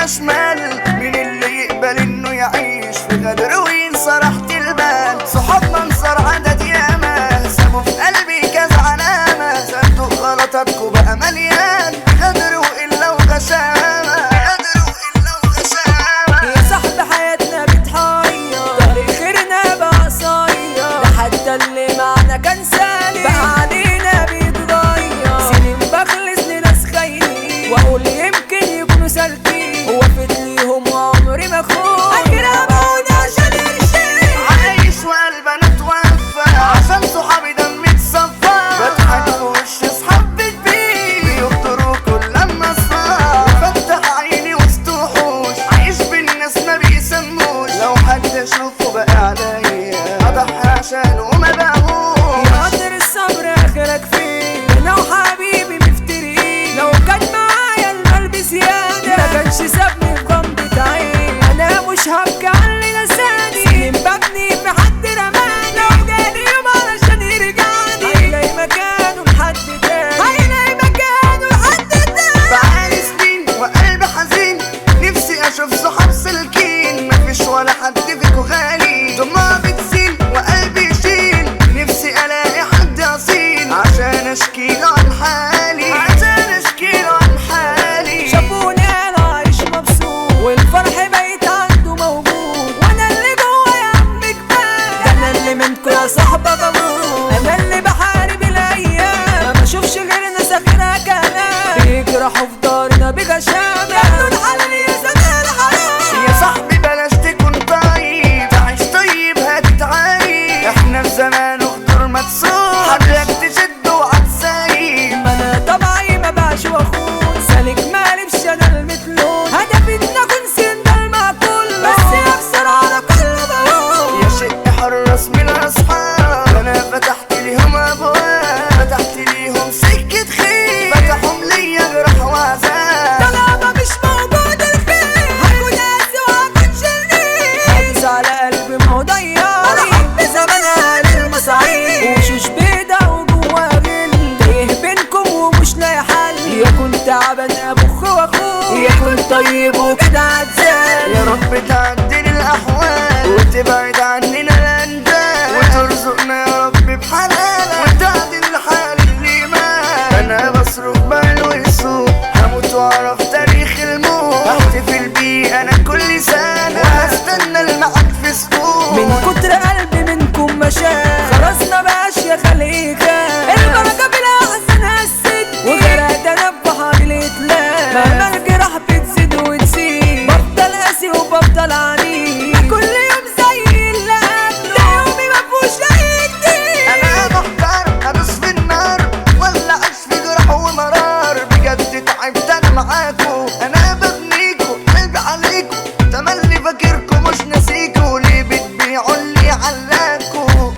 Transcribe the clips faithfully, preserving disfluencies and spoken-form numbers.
شمال. مين اللي يقبل انه يعيش في غدر وينسى راحة البال؟ صحابنا انصار عدد ياما سابوا في قلبي كذا علامة. صندوق غلطاتكوا بقى مليان غدر وإلا وغشامة، غدر وإلا وغشامة. يا صاحبي حياتنا بتحير، طريق خيرنا بقى قصير، ده حتى اللي معنا كان سالي بقى علينا بيتغير. سنين بخلص لناس خاينين واقول يمكن يكونوا سالكين، ووفيت ليهم وعمري ما اخون. اكرموني عشان يرشيني، عايش وقلبي انا اتوفى عشان صحابي دمي اتصفى. بضحك في وش اصحاب بتبيع بيغدروا كل لما اصفى. بفتح عيني وسط وحوش عايش بالناس ما بيسموش. لو حد اشوفه بقى عليا اضحي عشانه وما بقوش. يا قدر الصبر اخرك فين؟ انا وحبيبي مفترقين، لو كان معايا القلب زياده ما كانش سابني في غمضة عين. انا مش هبكي على اللي نساني، سنين ببني في حد رماني. لو جالي يوم علشان يرجعني هيلاقي مكانه لحد تاني، هيلاقي مكانه لحد تاني. بقالي سنين وقلبي حزين نفسي اشوف صحاب سالكين. مفيش ولا حد فيكو غالي، دموع بتسيل وقلبي يشيل. نفسي الاقي حد اصيل عشان اشكيله عن حالي، عشان اشكيله عن حالي. شافوني انا عايش مبسوط والفرح بقيت عنده موجود، وانا اللي جوايا عم كفايه. ده انا اللي منكو يا صاحبه بموت، انا اللي بحارب الايام. ما بشوفش غير ناس اخرها كلام بيجرحوا في دارنا بغشامه. يا الحلال يا زمان الحرام، يا صاحبي بلاش تكون طيب، تعيش طيب هتتعايب. احنا في زمان اخضر مكسور حبلك تشد وعتسايب. ما انا طبعي ما باعش واخون، سالك مالبش انا المثلون. هدفي ان اكون سندال مع كله، بس اكسر على كل بقول. يا شق حرص من الاصحاب، انا فتحت ليهم ابواب، فتحت ليهم سكة خير، فتحهم ليا جرح وعذاب. طالما مش موجود الخير هكون قاسي وهكون شرير. هدوس على قلبي ما هو ضياري، حب زمانها للمصاعيب. وشوش بيضة وجوا غل، تايه بينكم ومش لاقي حل. يا كنت تعبان ابوخ واخوه، يا كنت طيب وكده عتزال. يا رب تعدل الاحوال وتبعد عننا الاندال، وترزقنا يا رب بحلالك وتعدل الحال اللي مات. انا بصرخ بال ويسوق هموت واعرف تاريخ الموت. هحتفل بيه انا كل سنه وهستنى الميعاد في سكوت. من كتر قلبي منكم مشاء خلاص ما بقاش يا خليقة. البركة بالاحزان هست وغرقت انا ببحر الاتلاف. مهما الجراح بتزيد وتسيب بفضل قاسي وبفضل عنيد. كل يوم زي اللي قبله، ده يومي مفهوش اي جديد. انا محتار ادوس في النار ولا اعيش في جرح ومرار. بجد تعبت انا معاكو، انا ببنيكو قلبي عليكو. تملي فاكركو مش ناسيكو، ليه بتبيعوا اللي علاكو؟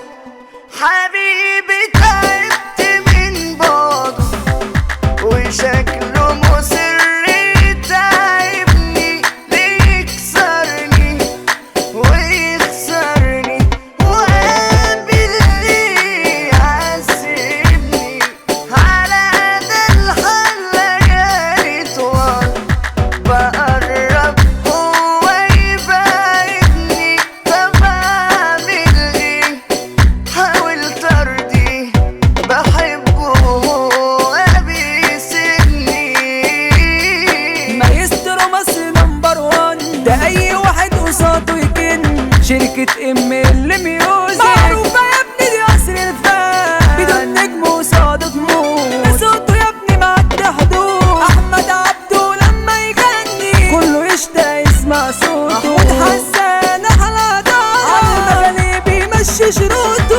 حبيبي تعبت من بعضه وشكله مصر تعبني. ليه يكسرني ويخسرني وقابل ليه يعذبني؟ على ده الحل ليالي طوال بقرب هو يبعدني. طب اعمل ايه؟ حاولت ارضيه بحبه وهو بيسيبني. مايسترو مصر نمبر وان، ده اي واحد قصاده يكن. شركة ام ال ميوزك معروفة يا ابني دي قصر الفن، بدون نجم وصاده دموع. صوته يا ابني معدي حدود، احمد عبده لما يغني كله يشتاق يسمع صوته. محمود حسان احلى دار عالمغني بيمشي شروطه.